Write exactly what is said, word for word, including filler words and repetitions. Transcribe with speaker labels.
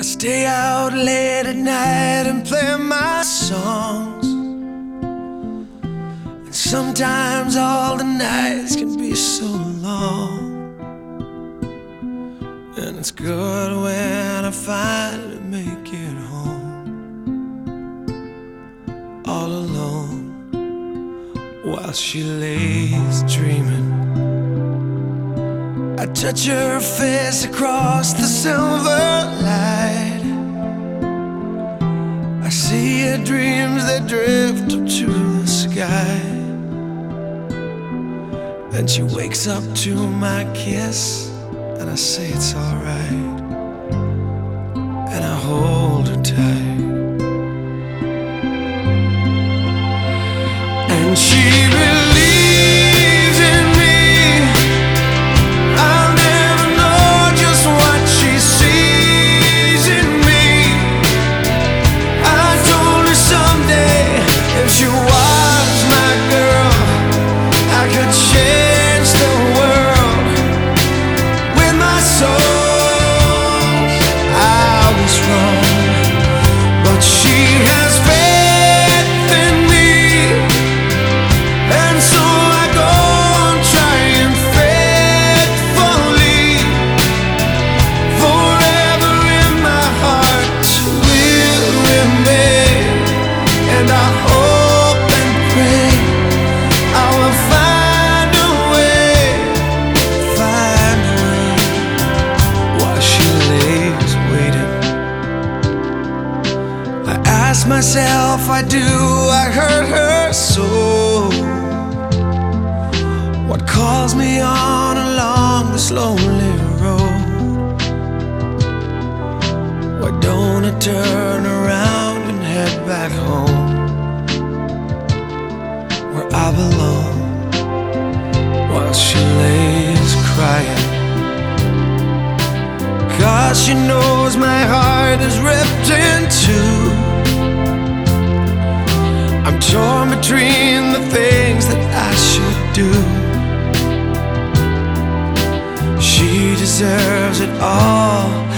Speaker 1: stay out late at night and play my songs. And sometimes all the nights can be so long. And it's good when I finally make it home, all alone, while she lays dreaming. I touch her face across the silver light. I see her dreams that drift up to the sky. Then she wakes up to my kiss, and I say it's alright, and I hold her tight. And she believes in me. I'll never know just what she sees in me. I told her someday, if she was my girl, I could change the world with my soul. I was wrong, but she has faith in me, and so I go on trying faithfully. Forever in my heart will remain, and I hope and pray I will find a way, find a way, while she lays waiting. I ask myself, why do I hurt her so? What calls me on along this lonely road? Why don't I turn around and head back home, where I belong, while she lays crying? 'Cause she knows my heart is ripped in two. I'm torn between the things that I should do. She deserves it all,